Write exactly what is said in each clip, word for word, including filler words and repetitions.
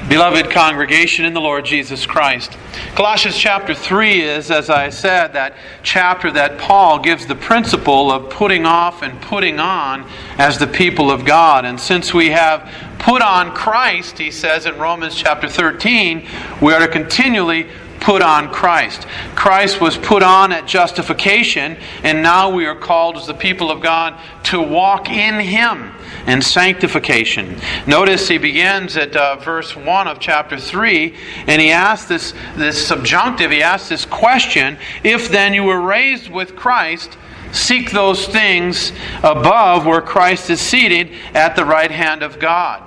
Beloved congregation in the Lord Jesus Christ, Colossians chapter three is, as I said, that chapter that Paul gives the principle of putting off and putting on as the people of God. And since we have put on Christ, he says in Romans chapter thirteen, we are to continually put on Christ. Christ was put on at justification, and now we are called as the people of God to walk in Him in sanctification. Notice he begins at uh, verse one of chapter three, and he asks this, this subjunctive, he asks this question, if then you were raised with Christ, seek those things above where Christ is seated at the right hand of God.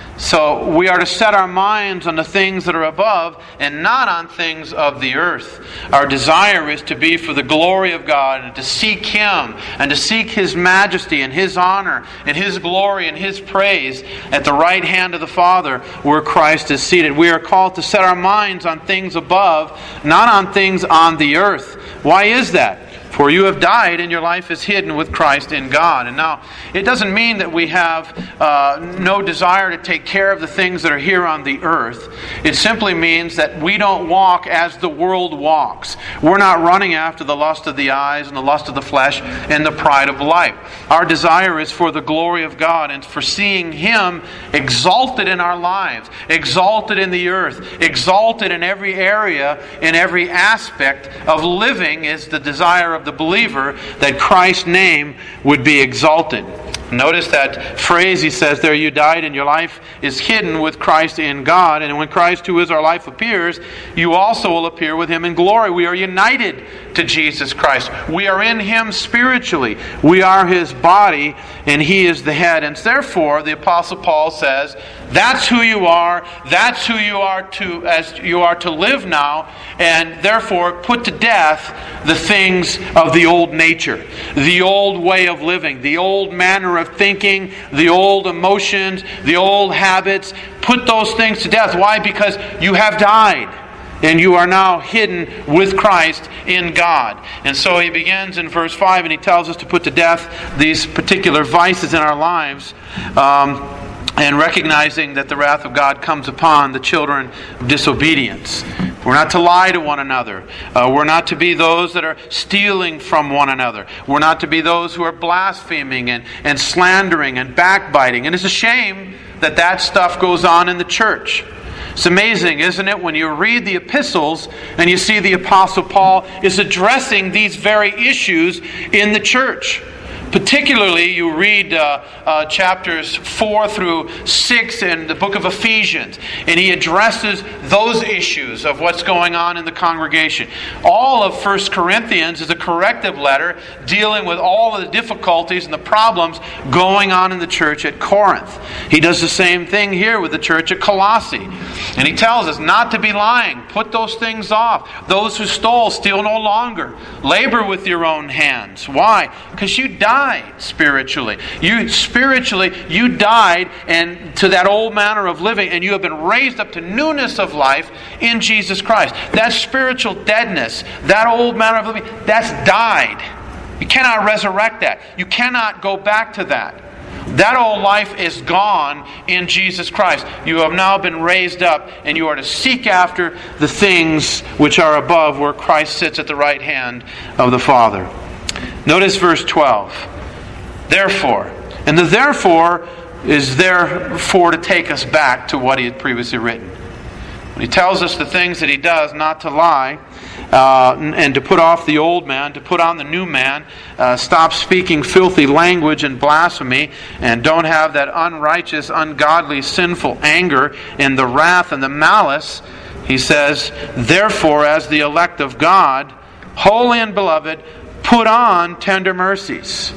So we are to set our minds on the things that are above and not on things of the earth. Our desire is to be for the glory of God and to seek Him and to seek His majesty and His honor and His glory and His praise at the right hand of the Father where Christ is seated. We are called to set our minds on things above, not on things on the earth. Why is that? For you have died, and your life is hidden with Christ in God. And now, it doesn't mean that we have uh, no desire to take care of the things that are here on the earth. It simply means that we don't walk as the world walks. We're not running after the lust of the eyes and the lust of the flesh and the pride of life. Our desire is for the glory of God and for seeing Him exalted in our lives, exalted in the earth, exalted in every area, in every aspect of living is the desire of the believer, that Christ's name would be exalted. Notice that phrase he says there, you died and your life is hidden with Christ in God. And when Christ, who is our life, appears, you also will appear with Him in glory. We are united to Jesus Christ. We are in Him spiritually. We are His body and He is the head. And therefore, the Apostle Paul says, that's who you are. That's who you are to, as you are to live now. And therefore, put to death the things of the old nature, the old way of living, the old manner of thinking, the old emotions, the old habits. Put those things to death. Why? Because you have died and you are now hidden with Christ in God. And so he begins in verse five and he tells us to put to death these particular vices in our lives, um, and recognizing that the wrath of God comes upon the children of disobedience. We're not to lie to one another. Uh, we're not to be those that are stealing from one another. We're not to be those who are blaspheming and, and slandering and backbiting. And it's a shame that that stuff goes on in the church. It's amazing, isn't it, when you read the epistles and you see the Apostle Paul is addressing these very issues in the church. Particularly, you read uh, uh, chapters four through six in the book of Ephesians, and he addresses those issues of what's going on in the congregation. All of First Corinthians is a corrective letter dealing with all of the difficulties and the problems going on in the church at Corinth. He does the same thing here with the church at Colossae. And he tells us not to be lying. Put those things off. Those who stole, steal no longer. Labor with your own hands. Why? Because you died spiritually. You spiritually, you died and to that old manner of living, and you have been raised up to newness of life in Jesus Christ. That spiritual deadness, that old manner of living, that's died. You cannot resurrect that. You cannot go back to that. That old life is gone in Jesus Christ. You have now been raised up, and you are to seek after the things which are above, where Christ sits at the right hand of the Father. Notice verse twelve. Therefore. And the therefore is therefore to take us back to what he had previously written. When he tells us the things that he does, not to lie, uh, and to put off the old man, to put on the new man, uh, stop speaking filthy language and blasphemy, and don't have that unrighteous, ungodly, sinful anger and the wrath and the malice. He says, therefore, as the elect of God, holy and beloved, put on tender mercies.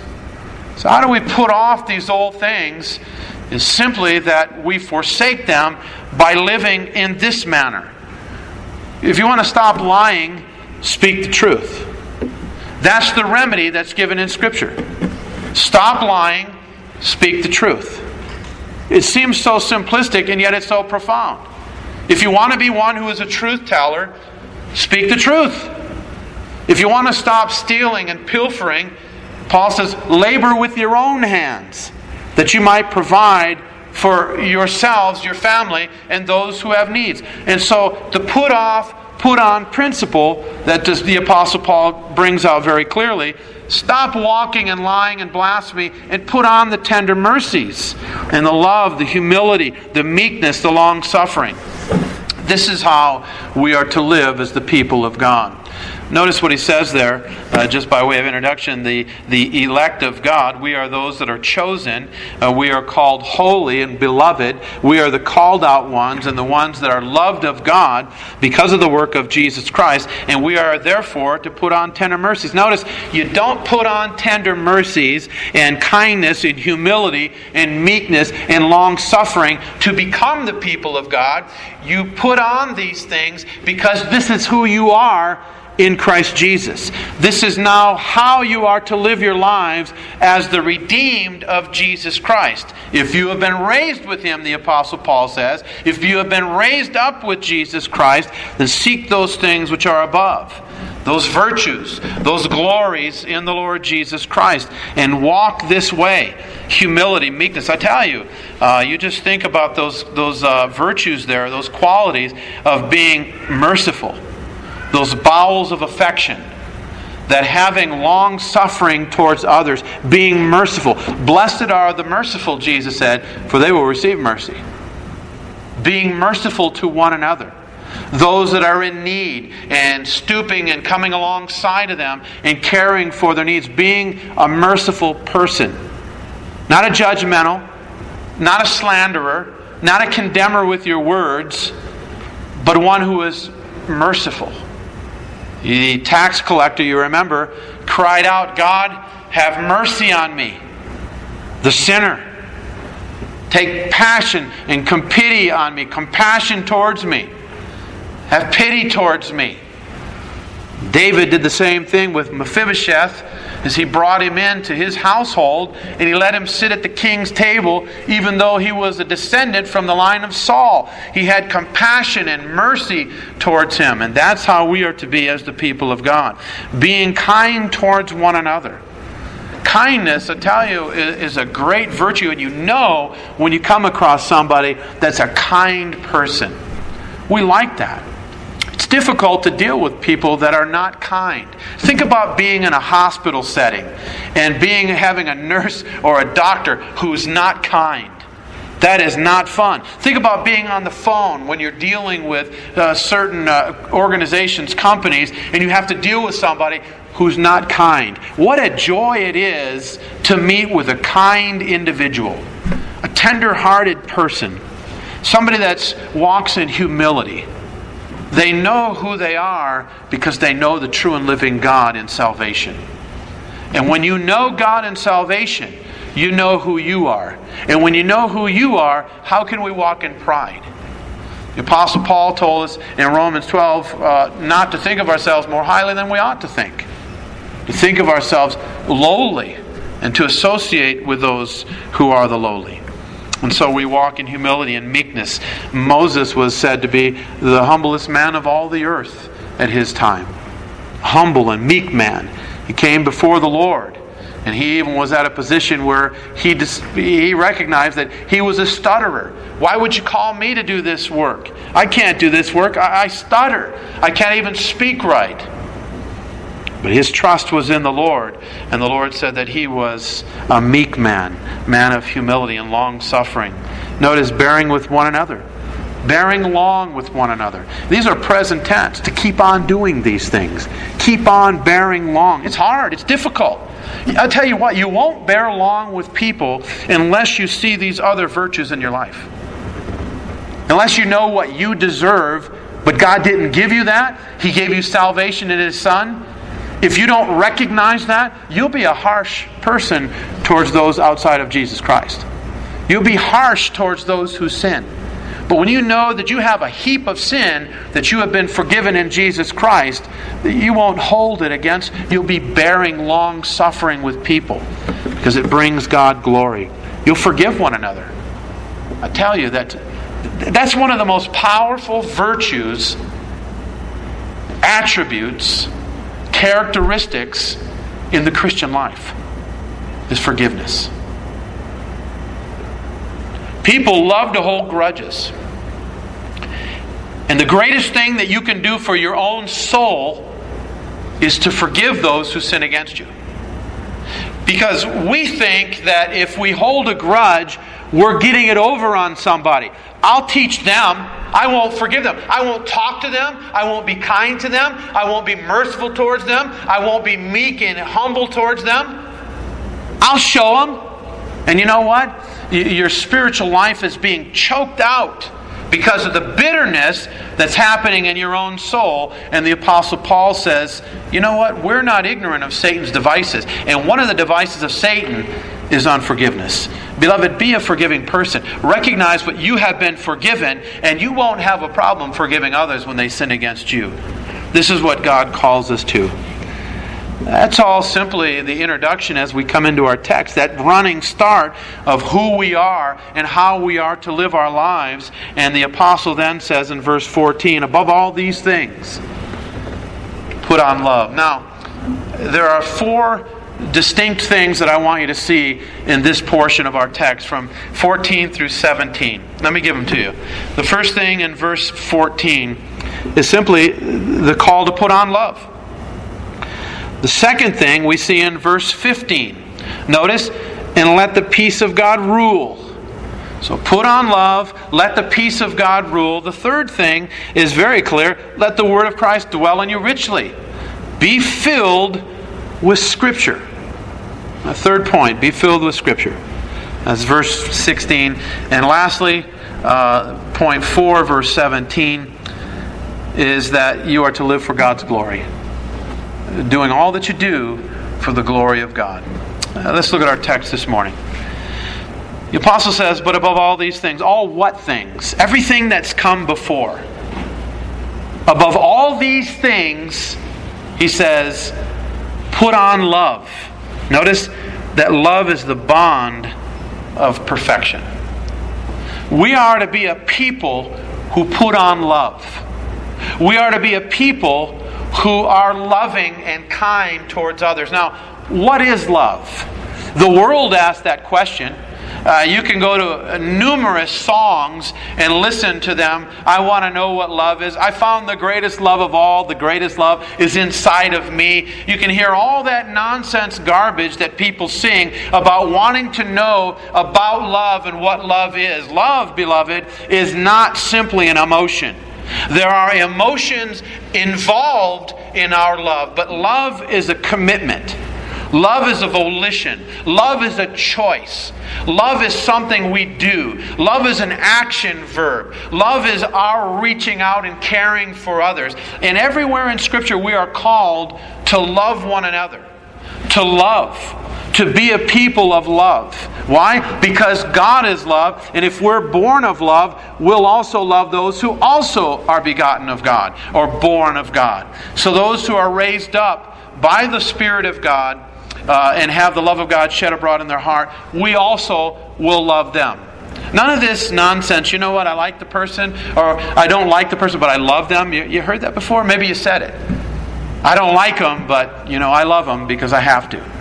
So how do we put off these old things? Is simply that we forsake them by living in this manner. If you want to stop lying, speak the truth. That's the remedy that's given in Scripture. Stop lying, speak the truth. It seems so simplistic, and yet it's so profound. If you want to be one who is a truth teller, speak the truth. If you want to stop stealing and pilfering, Paul says, labor with your own hands, that you might provide for yourselves, your family, and those who have needs. And so the put off, put on principle that the Apostle Paul brings out very clearly: stop walking and lying and blasphemy, and put on the tender mercies and the love, the humility, the meekness, the long-suffering. This is how we are to live as the people of God. Notice what he says there, uh, just by way of introduction, the, the elect of God. We are those that are chosen. Uh, we are called holy and beloved. We are the called out ones and the ones that are loved of God because of the work of Jesus Christ. And we are therefore to put on tender mercies. Notice, you don't put on tender mercies and kindness and humility and meekness and long suffering to become the people of God. You put on these things because this is who you are in Christ Jesus. This is now how you are to live your lives as the redeemed of Jesus Christ. If you have been raised with Him, the Apostle Paul says, if you have been raised up with Jesus Christ, then seek those things which are above. Those virtues, those glories in the Lord Jesus Christ, and walk this way. Humility, meekness. I tell you, uh, you just think about those, those uh, virtues there, those qualities of being merciful. Those bowels of affection, that having long suffering towards others, being merciful. Blessed are the merciful, Jesus said, for they will receive mercy. Being merciful to one another. Those that are in need, and stooping and coming alongside of them and caring for their needs. Being a merciful person. Not a judgmental, not a slanderer, not a condemner with your words, but one who is merciful. The tax collector, you remember, cried out, God, have mercy on me, the sinner. Take passion and pity on me, compassion towards me. Have pity towards me. David did the same thing with Mephibosheth as he brought him into his household and he let him sit at the king's table even though he was a descendant from the line of Saul. He had compassion and mercy towards him, and that's how we are to be as the people of God. Being kind towards one another. Kindness, I tell you, is a great virtue, and you know when you come across somebody that's a kind person. We like that. It's difficult to deal with people that are not kind. Think about being in a hospital setting and being having a nurse or a doctor who's not kind. That is not fun. Think about being on the phone when you're dealing with uh, certain uh, organizations, companies, and you have to deal with somebody who's not kind. What a joy it is to meet with a kind individual, a tender-hearted person, somebody that walks in humility. They know who they are because they know the true and living God in salvation. And when you know God in salvation, you know who you are. And when you know who you are, how can we walk in pride? The Apostle Paul told us in Romans twelve uh, not to think of ourselves more highly than we ought to think. To think of ourselves lowly and to associate with those who are the lowly. And so we walk in humility and meekness. Moses was said to be the humblest man of all the earth at his time. Humble and meek man. He came before the Lord. And he even was at a position where he dis- he recognized that he was a stutterer. Why would you call me to do this work? I can't do this work. I, I stutter. I can't even speak right. But his trust was in the Lord. And the Lord said that he was a meek man, man of humility and long suffering. Notice bearing with one another. Bearing long with one another. These are present tense, to keep on doing these things. Keep on bearing long. It's hard. It's difficult. I'll tell you what, you won't bear long with people unless you see these other virtues in your life. Unless you know what you deserve, but God didn't give you that. He gave you salvation in His Son. If you don't recognize that, you'll be a harsh person towards those outside of Jesus Christ. You'll be harsh towards those who sin. But when you know that you have a heap of sin that you have been forgiven in Jesus Christ, you won't hold it against. You'll be bearing long suffering with people because it brings God glory. You'll forgive one another. I tell you that that's one of the most powerful virtues, attributes, characteristics in the Christian life is forgiveness. People love to hold grudges. And the greatest thing that you can do for your own soul is to forgive those who sin against you. Because we think that if we hold a grudge, we're getting it over on somebody. I'll teach them. I won't forgive them. I won't talk to them. I won't be kind to them. I won't be merciful towards them. I won't be meek and humble towards them. I'll show them. And you know what? Your spiritual life is being choked out because of the bitterness that's happening in your own soul. And the Apostle Paul says, you know what? We're not ignorant of Satan's devices. And one of the devices of Satan is unforgiveness. Beloved, be a forgiving person. Recognize what you have been forgiven, and you won't have a problem forgiving others when they sin against you. This is what God calls us to. That's all simply the introduction as we come into our text, that running start of who we are and how we are to live our lives. And the apostle then says in verse fourteen, above all these things, put on love. Now, there are four distinct things that I want you to see in this portion of our text from fourteen through seventeen. Let me give them to you. The first thing in verse fourteen is simply the call to put on love. The second thing we see in verse fifteen. Notice, and let the peace of God rule. So put on love, let the peace of God rule. The third thing is very clear. Let the word of Christ dwell in you richly. Be filled with Scripture. A third point, be filled with Scripture. That's verse sixteen. And lastly, uh, point four, verse seventeen, is that you are to live for God's glory. Doing all that you do for the glory of God. Uh, let's look at our text this morning. The apostle says, but above all these things, all what things? Everything that's come before. Above all these things, he says, put on love. Notice that love is the bond of perfection. We are to be a people who put on love. We are to be a people who are loving and kind towards others. Now, what is love? The world asks that question. Uh, you can go to numerous songs and listen to them. I want to know what love is. I found the greatest love of all. The greatest love is inside of me. You can hear all that nonsense garbage that people sing about wanting to know about love and what love is. Love, beloved, is not simply an emotion. There are emotions involved in our love, but love is a commitment. Love is a volition. Love is a choice. Love is something we do. Love is an action verb. Love is our reaching out and caring for others. And everywhere in Scripture we are called to love one another. To love. To be a people of love. Why? Because God is love, and if we're born of love, we'll also love those who also are begotten of God, or born of God. So those who are raised up by the Spirit of God uh, and have the love of God shed abroad in their heart, we also will love them. None of this nonsense, you know what, I like the person, or I don't like the person, but I love them. You, you heard that before? Maybe you said it. I don't like them, but you know, I love them because I have to.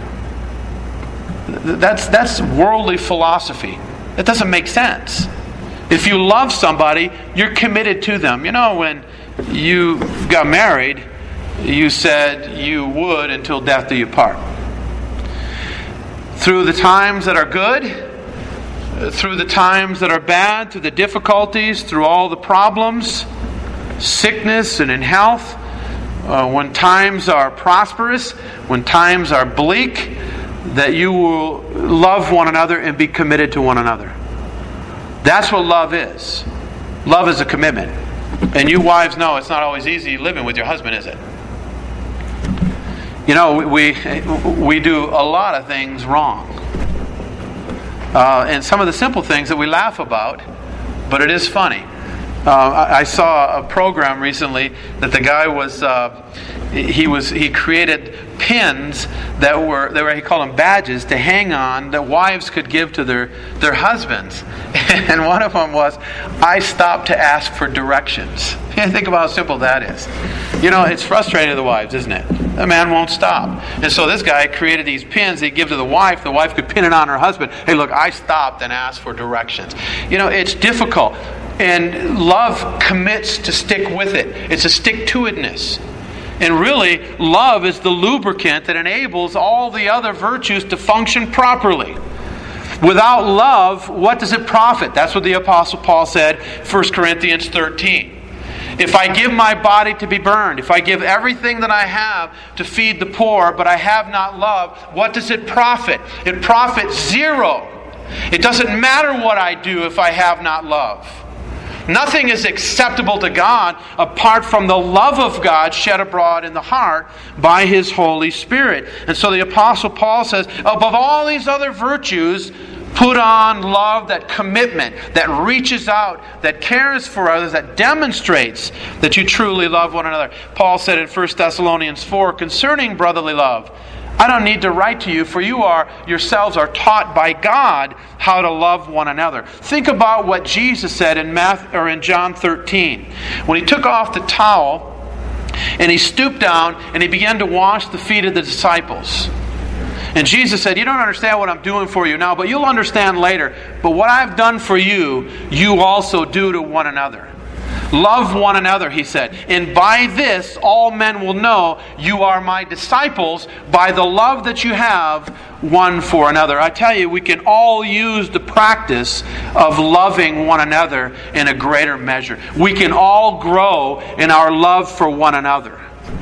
That's that's worldly philosophy. That doesn't make sense. If you love somebody, you're committed to them. You know, when you got married, you said you would until death do you part. Through the times that are good, through the times that are bad, through the difficulties, through all the problems, sickness and in health, uh, when times are prosperous, when times are bleak, that you will love one another and be committed to one another. That's what love is. Love is a commitment. And you wives know it's not always easy living with your husband, is it? You know, we we do a lot of things wrong. Uh, and some of the simple things that we laugh about, but it is funny. I saw a program recently that the guy was uh, he was he created pins that were they were he called them badges to hang on that wives could give to their their husbands, and one of them was, "I stopped to ask for directions." Think about how simple that is. You know, it's frustrating to the wives, isn't it? The man won't stop, and so this guy created these pins he'd give to the wife. The wife could pin it on her husband. Hey, look, I stopped and asked for directions. You know, it's difficult. And love commits to stick with it. It's a stick-to-itness. And really, love is the lubricant that enables all the other virtues to function properly. Without love, what does it profit? That's what the Apostle Paul said, First Corinthians thirteen. If I give my body to be burned, if I give everything that I have to feed the poor, but I have not love, what does it profit? It profits zero. It doesn't matter what I do if I have not love. Nothing is acceptable to God apart from the love of God shed abroad in the heart by His Holy Spirit. And so the Apostle Paul says, above all these other virtues, put on love, that commitment that reaches out, that cares for others, that demonstrates that you truly love one another. Paul said in First Thessalonians four, concerning brotherly love, I don't need to write to you, for you are yourselves are taught by God how to love one another. Think about what Jesus said in Matthew, or in John thirteen. When He took off the towel and He stooped down and He began to wash the feet of the disciples. And Jesus said, you don't understand what I'm doing for you now, but you'll understand later. But what I've done for you, you also do to one another. Love one another, He said. And by this, all men will know you are my disciples, by the love that you have one for another. I tell you, we can all use the practice of loving one another in a greater measure. We can all grow in our love for one another.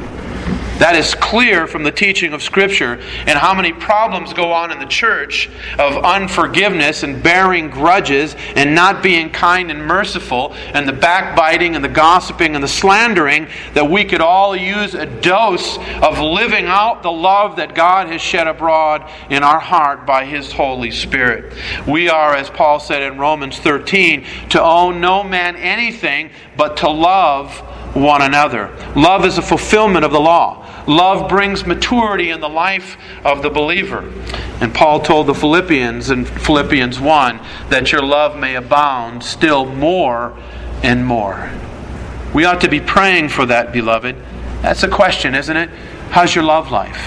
That is clear from the teaching of Scripture, and how many problems go on in the church of unforgiveness and bearing grudges and not being kind and merciful, and the backbiting and the gossiping and the slandering, that we could all use a dose of living out the love that God has shed abroad in our heart by His Holy Spirit. We are, as Paul said in Romans thirteen, to owe no man anything but to love one another. Love is a fulfillment of the law. Love brings maturity in the life of the believer. And Paul told the Philippians in Philippians one that your love may abound still more and more. We ought to be praying for that, beloved. That's a question, isn't it? How's your love life?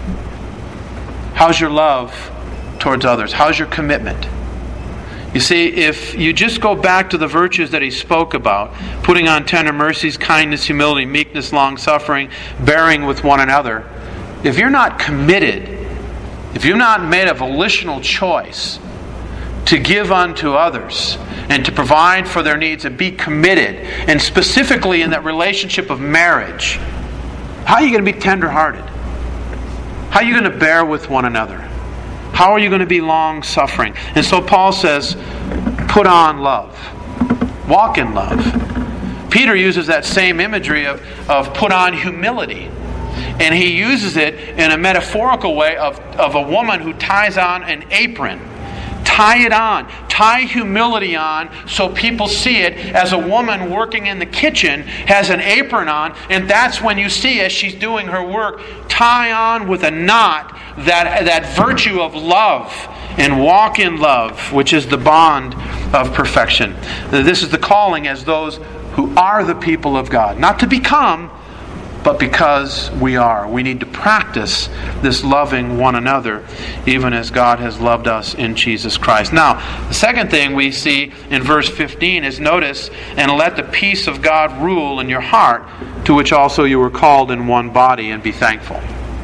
How's your love towards others? How's your commitment? You see, if you just go back to the virtues that he spoke about, putting on tender mercies, kindness, humility, meekness, long-suffering, bearing with one another, if you're not committed, if you've not made a volitional choice to give unto others and to provide for their needs and be committed, and specifically in that relationship of marriage, how are you going to be tender-hearted? How are you going to bear with one another? How are you going to be long-suffering? And so Paul says, put on love. Walk in love. Peter uses that same imagery of, of put on humility. And he uses it in a metaphorical way of, of a woman who ties on an apron. Tie it on. Tie humility on so people see it, as a woman working in the kitchen has an apron on, and that's when you see, as she's doing her work, tie on with a knot that, that virtue of love, and walk in love, which is the bond of perfection. This is the calling as those who are the people of God. Not to become, but because we are. We need to practice this loving one another, even as God has loved us in Jesus Christ. Now, the second thing we see in verse fifteen is, notice, and let the peace of God rule in your heart, to which also you were called in one body, and be thankful.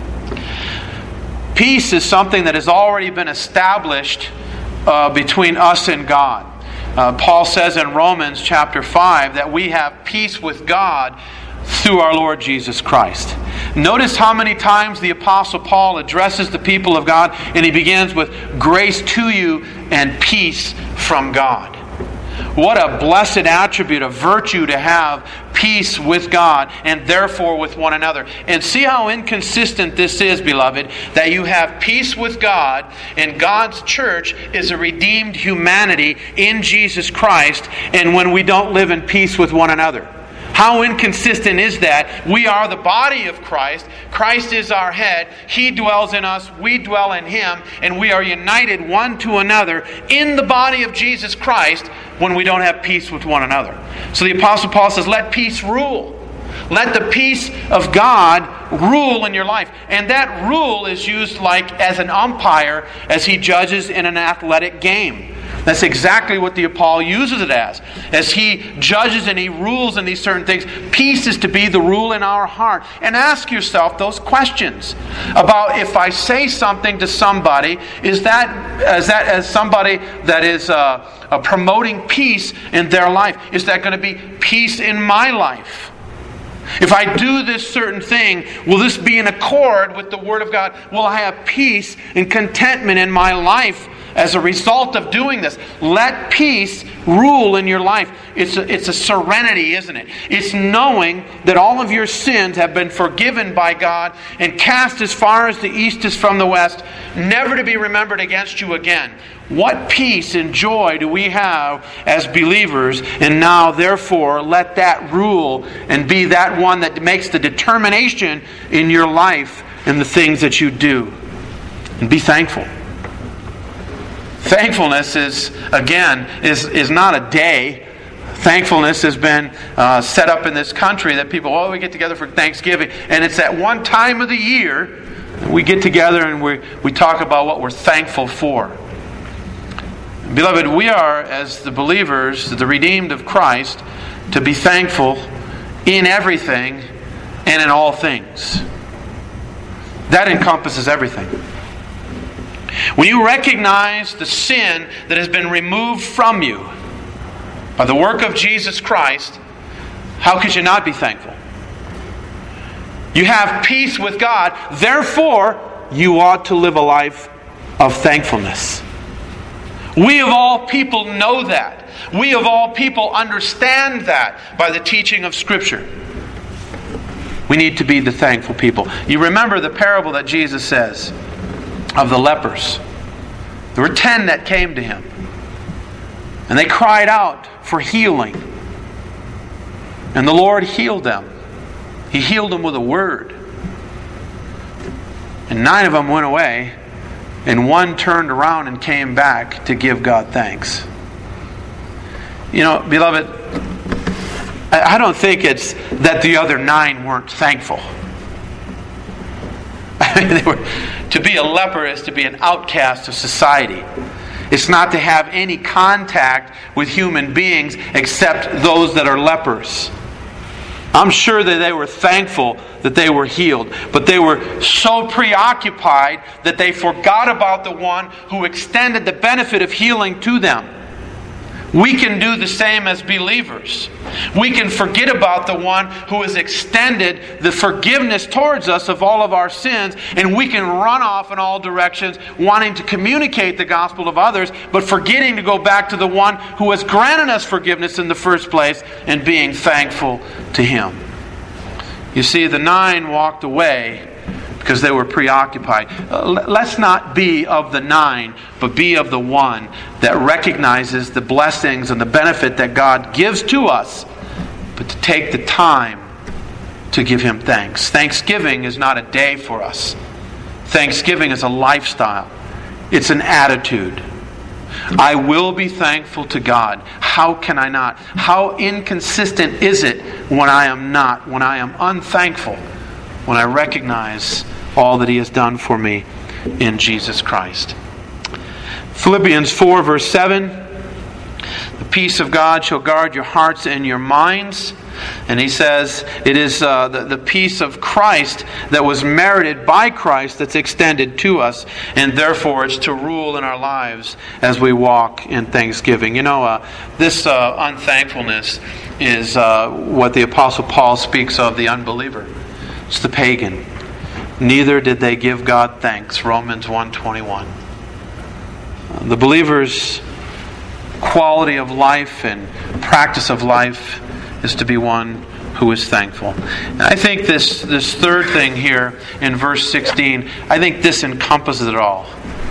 Peace is something that has already been established uh, between us and God. Uh, Paul says in Romans chapter five that we have peace with God through our Lord Jesus Christ. Notice how many times the Apostle Paul addresses the people of God, and he begins with grace to you and peace from God. What a blessed attribute, a virtue to have peace with God and therefore with one another. And see how inconsistent this is, beloved, that you have peace with God and God's church is a redeemed humanity in Jesus Christ, and when we don't live in peace with one another. How inconsistent is that? We are the body of Christ. Christ is our head. He dwells in us. We dwell in Him. And we are united one to another in the body of Jesus Christ when we don't have peace with one another. So the Apostle Paul says, let peace rule. Let the peace of God rule in your life. And that rule is used like as an umpire as he judges in an athletic game. That's exactly what the Paul uses it as. As he judges and he rules in these certain things, peace is to be the rule in our heart. And ask yourself those questions about if I say something to somebody, is that is that as somebody that is uh, uh, promoting peace in their life? Is that going to be peace in my life? If I do this certain thing, will this be in accord with the Word of God? Will I have peace and contentment in my life as a result of doing this? Let peace rule in your life. It's a, it's a serenity, isn't it? It's knowing that all of your sins have been forgiven by God and cast as far as the east is from the west, never to be remembered against you again. What peace and joy do we have as believers? And now, therefore, let that rule and be that one that makes the determination in your life and the things that you do. And be thankful. Thankfulness is, again, is, is not a day. Thankfulness has been uh, set up in this country that people, oh, we get together for Thanksgiving. And it's at one time of the year we get together and we, we talk about what we're thankful for. Beloved, we are, as the believers, the redeemed of Christ, to be thankful in everything and in all things. That encompasses everything. When you recognize the sin that has been removed from you by the work of Jesus Christ, how could you not be thankful? You have peace with God, therefore you ought to live a life of thankfulness. We of all people know that. We of all people understand that by the teaching of Scripture. We need to be the thankful people. You remember the parable that Jesus says of the lepers. There were ten that came to Him. And they cried out for healing. And the Lord healed them. He healed them with a word. And nine of them went away. And one turned around and came back to give God thanks. You know, beloved, I don't think it's that the other nine weren't thankful. I mean, they were, to be a leper is to be an outcast of society. It's not to have any contact with human beings except those that are lepers. I'm sure that they were thankful that they were healed, but they were so preoccupied that they forgot about the one who extended the benefit of healing to them. We can do the same as believers. We can forget about the one who has extended the forgiveness towards us of all of our sins, and we can run off in all directions wanting to communicate the gospel of others, but forgetting to go back to the one who has granted us forgiveness in the first place and being thankful to Him. You see, the nine walked away because they were preoccupied. Uh, let's not be of the nine, but be of the one that recognizes the blessings and the benefit that God gives to us, but to take the time to give Him thanks. Thanksgiving is not a day for us. Thanksgiving is a lifestyle. It's an attitude. I will be thankful to God. How can I not? How inconsistent is it when I am not, when I am unthankful, when I recognize all that He has done for me in Jesus Christ. Philippians four verse seven, the peace of God shall guard your hearts and your minds. And he says it is uh, the, the peace of Christ that was merited by Christ that's extended to us, and therefore it's to rule in our lives as we walk in thanksgiving. You know, uh, this uh, unthankfulness is uh, what the Apostle Paul speaks of, the unbeliever. It's the pagan. Neither did they give God thanks, Romans one twenty-one. The believers quality of life and practice of life is to be one who is thankful. And I think this, this third thing here in verse sixteen, I think this encompasses it all.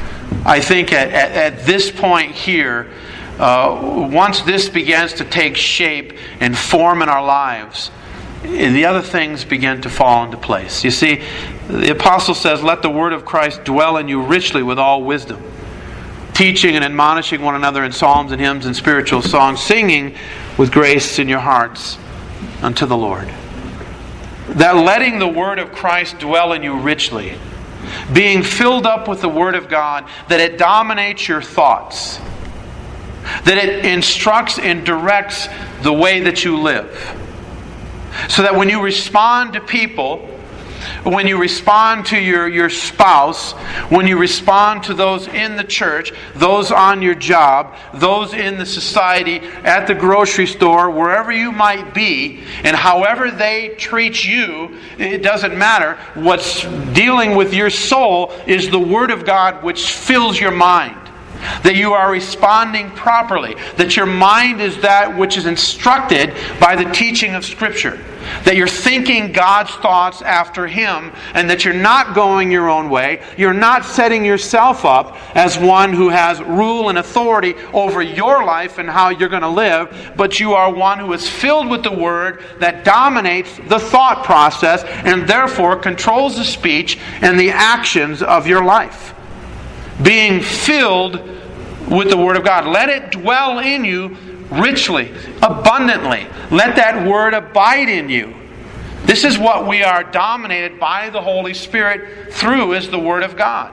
I think at, at, at this point here, uh, once this begins to take shape and form in our lives, the other things begin to fall into place. You see, the apostle says, "Let the word of Christ dwell in you richly with all wisdom, teaching and admonishing one another in psalms and hymns and spiritual songs, singing with grace in your hearts unto the Lord." That letting the word of Christ dwell in you richly, being filled up with the word of God, that it dominates your thoughts, that it instructs and directs the way that you live. So that when you respond to people, when you respond to your, your spouse, when you respond to those in the church, those on your job, those in the society, at the grocery store, wherever you might be, and however they treat you, it doesn't matter. What's dealing with your soul is the Word of God which fills your mind. That you are responding properly. That your mind is that which is instructed by the teaching of Scripture. That you're thinking God's thoughts after Him, and that you're not going your own way. You're not setting yourself up as one who has rule and authority over your life and how you're going to live, but you are one who is filled with the Word that dominates the thought process and therefore controls the speech and the actions of your life. Being filled with the Word of God. Let it dwell in you richly, abundantly. Let that Word abide in you. This is what we are dominated by the Holy Spirit through, is the Word of God.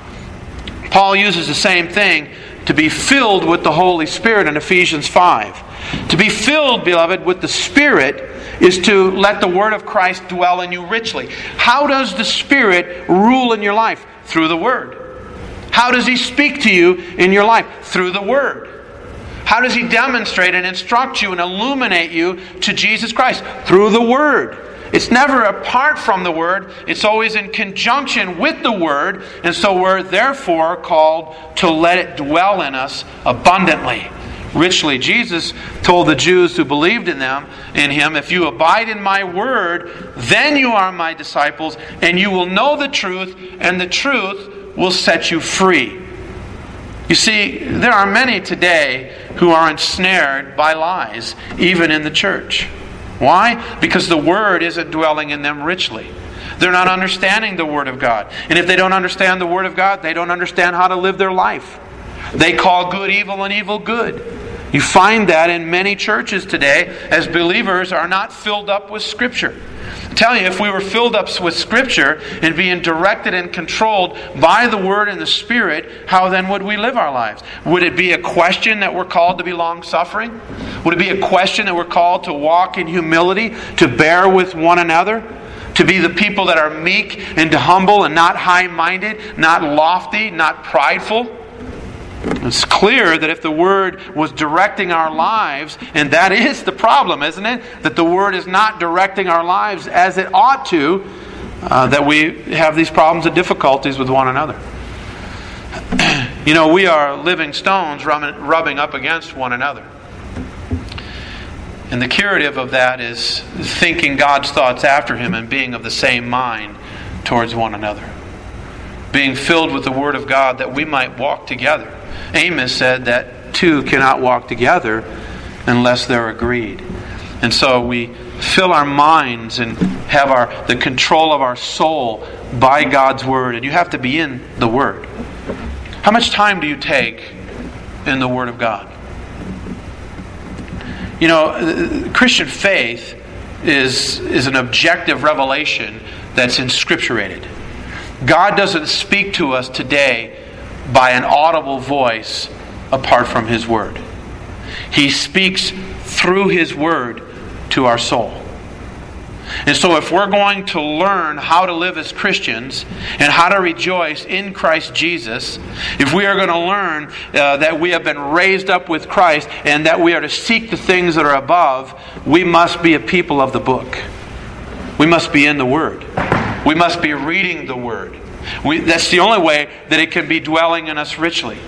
Paul uses the same thing, to be filled with the Holy Spirit, in Ephesians five. To be filled, beloved, with the Spirit is to let the Word of Christ dwell in you richly. How does the Spirit rule in your life? Through the Word. How does He speak to you in your life? Through the Word. How does He demonstrate and instruct you and illuminate you to Jesus Christ? Through the Word. It's never apart from the Word. It's always in conjunction with the Word. And so we're therefore called to let it dwell in us abundantly, richly. Jesus told the Jews who believed in them, in Him, "If you abide in my word, then you are my disciples, and you will know the truth, and the truth will set you free." You see, there are many today who are ensnared by lies, even in the church. Why? Because the Word isn't dwelling in them richly. They're not understanding the Word of God. And if they don't understand the Word of God, they don't understand how to live their life. They call good evil and evil good. You find that in many churches today, as believers are not filled up with Scripture. I tell you, if we were filled up with Scripture and being directed and controlled by the Word and the Spirit, how then would we live our lives? Would it be a question that we're called to be long-suffering? Would it be a question that we're called to walk in humility, to bear with one another? To be the people that are meek and to humble and not high-minded, not lofty, not prideful? It's clear that if the Word was directing our lives, and that is the problem, isn't it? That the Word is not directing our lives as it ought to, uh, that we have these problems and difficulties with one another. You know, we are living stones rubbing, rubbing up against one another. And the curative of that is thinking God's thoughts after Him and being of the same mind towards one another. Being filled with the Word of God that we might walk together. Amos said that two cannot walk together unless they're agreed. And so we fill our minds and have our the control of our soul by God's Word. And you have to be in the Word. How much time do you take in the Word of God? You know, Christian faith is, is an objective revelation that's inscripturated. God doesn't speak to us today by an audible voice apart from His Word. He speaks through His Word to our soul. And so if we're going to learn how to live as Christians and how to rejoice in Christ Jesus, if we are going to learn uh, that we have been raised up with Christ and that we are to seek the things that are above, we must be a people of the book. We must be in the Word. We must be reading the Word. We, that's the only way that it can be dwelling in us richly.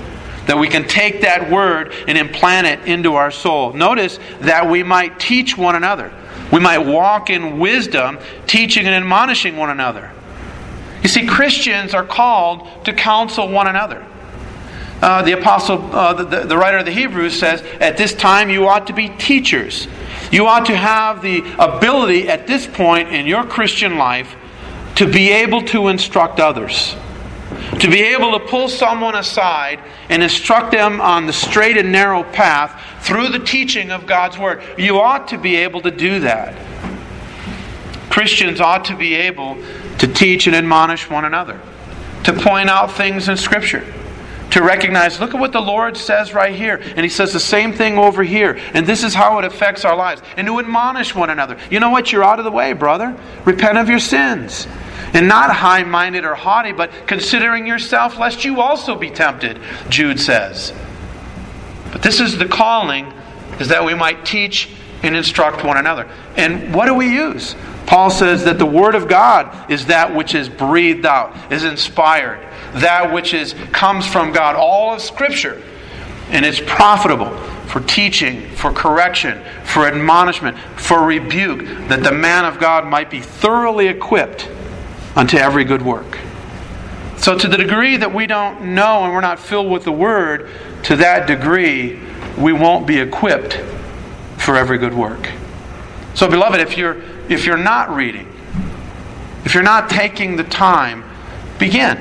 that we can take that word and implant it into our soul. Notice that we might teach one another. We might walk in wisdom, teaching and admonishing one another. You see, Christians are called to counsel one another. Uh, the apostle, uh, the, the, the writer of the Hebrews says, at this time you ought to be teachers. You ought to have the ability at this point in your Christian life to be able to instruct others. To be able to pull someone aside and instruct them on the straight and narrow path through the teaching of God's Word. You ought to be able to do that. Christians ought to be able to teach and admonish one another. To point out things in Scripture. To recognize, look at what the Lord says right here. And He says the same thing over here. And this is how it affects our lives. And to admonish one another. You know what? You're out of the way, brother. Repent of your sins. And not high-minded or haughty, but considering yourself lest you also be tempted, Jude says. But this is the calling, is that we might teach and instruct one another. And what do we use? Paul says that the Word of God is that which is breathed out, is inspired, that which is comes from God, all of Scripture. And it's profitable for teaching, for correction, for admonishment, for rebuke, that the man of God might be thoroughly equipped unto every good work. So to the degree that we don't know and we're not filled with the Word, to that degree we won't be equipped for every good work. So beloved, if you're if you're not reading, if you're not taking the time, begin.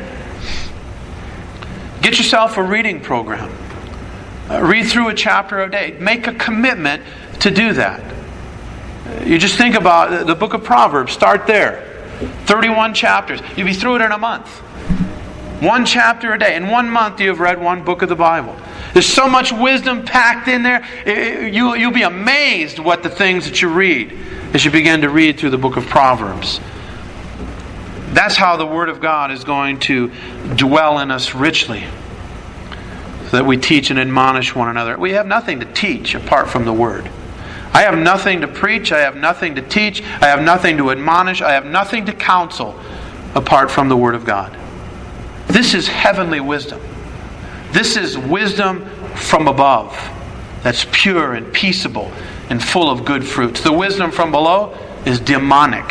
Get yourself a reading program. Uh, read through a chapter a day. Make a commitment to do that. You just think about the book of Proverbs. Start there. thirty-one chapters. You'll be through it in a month. One chapter a day. In one month you have read one book of the Bible. There's so much wisdom packed in there. You, you'll be amazed what the things that you read as you begin to read through the book of Proverbs. That's how the Word of God is going to dwell in us richly, so that we teach and admonish one another. We have nothing to teach apart from the Word. I have nothing to preach. I have nothing to teach. I have nothing to admonish. I have nothing to counsel apart from the Word of God. This is heavenly wisdom. This is wisdom from above, that's pure and peaceable and full of good fruits. The wisdom from below is demonic.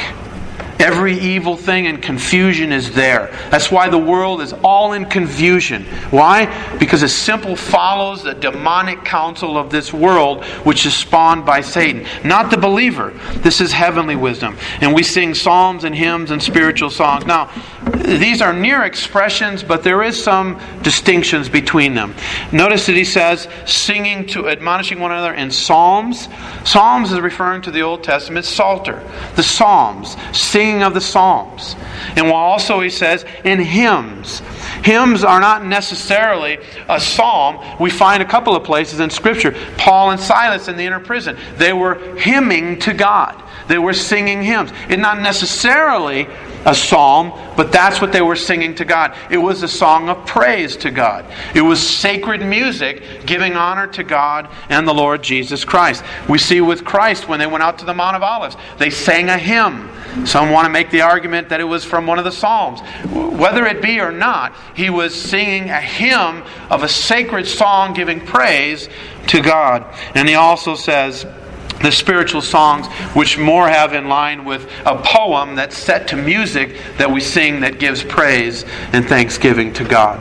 Every evil thing and confusion is there. That's why the world is all in confusion. Why? Because it simply follows the demonic counsel of this world, which is spawned by Satan. Not the believer. This is heavenly wisdom. And we sing psalms and hymns and spiritual songs. Now, these are near expressions, but there is some distinctions between them. Notice that he says, singing to, admonishing one another in psalms. Psalms is referring to the Old Testament Psalter. The Psalms. Singing of the Psalms. And while also he says in hymns. Hymns are not necessarily a psalm. We find a couple of places in Scripture. Paul and Silas in the inner prison. They were hymning to God. They were singing hymns. It's not necessarily a psalm, but that's what they were singing to God. It was a song of praise to God. It was sacred music giving honor to God and the Lord Jesus Christ. We see with Christ when they went out to the Mount of Olives, they sang a hymn. Some want to make the argument that it was from one of the Psalms. Whether it be or not, he was singing a hymn of a sacred song giving praise to God. And he also says the spiritual songs, which more have in line with a poem that's set to music that we sing that gives praise and thanksgiving to God.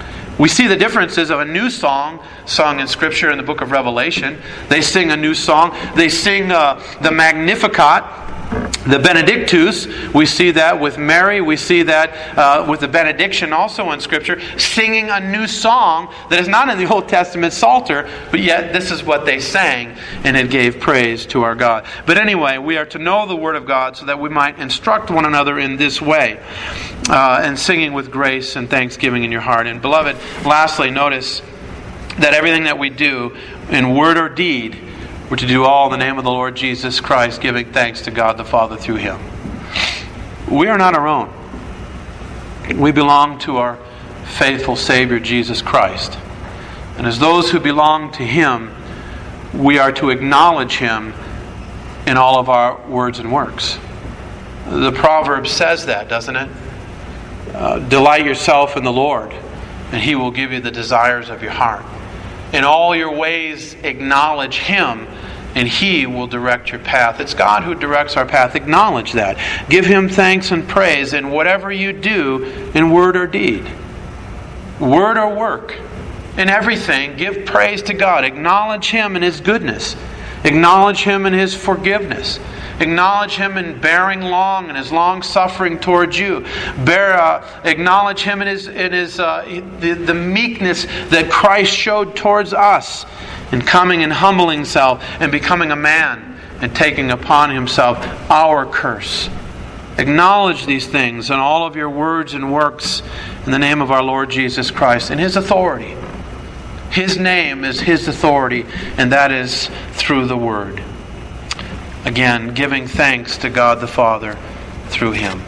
We see the differences of a new song sung in Scripture in the book of Revelation. They sing a new song. They sing uh, the Magnificat. The Benedictus, we see that with Mary. We see that uh, with the benediction also in Scripture, singing a new song that is not in the Old Testament Psalter, but yet this is what they sang, and it gave praise to our God. But anyway, we are to know the Word of God so that we might instruct one another in this way, uh, and singing with grace and thanksgiving in your heart. And beloved, lastly, notice that everything that we do in word or deed, we're to do all in the name of the Lord Jesus Christ, giving thanks to God the Father through Him. We are not our own. We belong to our faithful Savior, Jesus Christ. And as those who belong to Him, we are to acknowledge Him in all of our words and works. The proverb says that, doesn't it? Uh, delight yourself in the Lord, and He will give you the desires of your heart. In all your ways, acknowledge Him, and He will direct your path. It's God who directs our path. Acknowledge that. Give Him thanks and praise in whatever you do, in word or deed. Word or work. In everything, give praise to God. Acknowledge Him in His goodness. Acknowledge Him in His forgiveness. Acknowledge Him in bearing long and His long suffering towards you. Bear, uh, acknowledge Him in His in His uh, the, the meekness that Christ showed towards us, in coming and humbling Himself and becoming a man and taking upon Himself our curse. Acknowledge these things in all of your words and works in the name of our Lord Jesus Christ and His authority. His name is His authority, and that is through the Word. Again, giving thanks to God the Father through Him.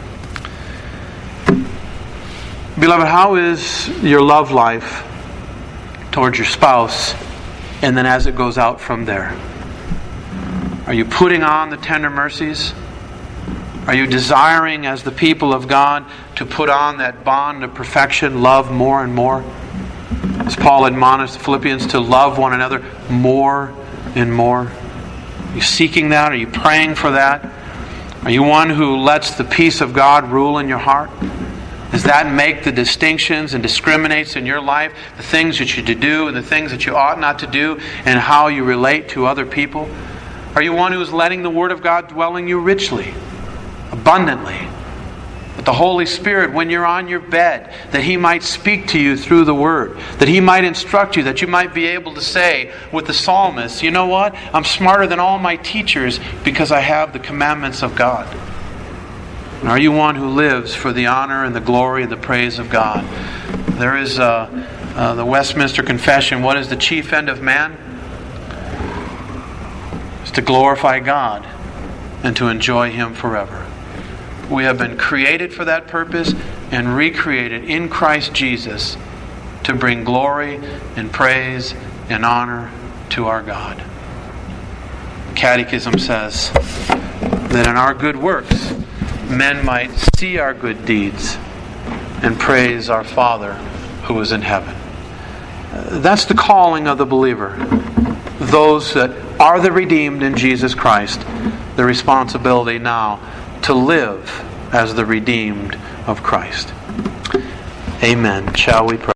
Beloved, how is your love life towards your spouse, and then as it goes out from there? Are you putting on the tender mercies? Are you desiring, as the people of God, to put on that bond of perfection, love more and more? As Paul admonished the Philippians to love one another more and more. Are you seeking that? Are you praying for that? Are you one who lets the peace of God rule in your heart? Does that make the distinctions and discriminates in your life the things that you should do and the things that you ought not to do, and how you relate to other people? Are you one who is letting the Word of God dwell in you richly, abundantly? That the Holy Spirit, when you're on your bed, that He might speak to you through the Word, that He might instruct you, that you might be able to say with the psalmist, you know what? I'm smarter than all my teachers because I have the commandments of God. And are you one who lives for the honor and the glory and the praise of God? There is uh, uh, the Westminster Confession. What is the chief end of man? It's to glorify God and to enjoy Him forever. We have been created for that purpose and recreated in Christ Jesus to bring glory and praise and honor to our God. The Catechism says that in our good works, men might see our good deeds and praise our Father who is in heaven. That's the calling of the believer. Those that are the redeemed in Jesus Christ, the responsibility now to live as the redeemed of Christ. Amen. Shall we pray?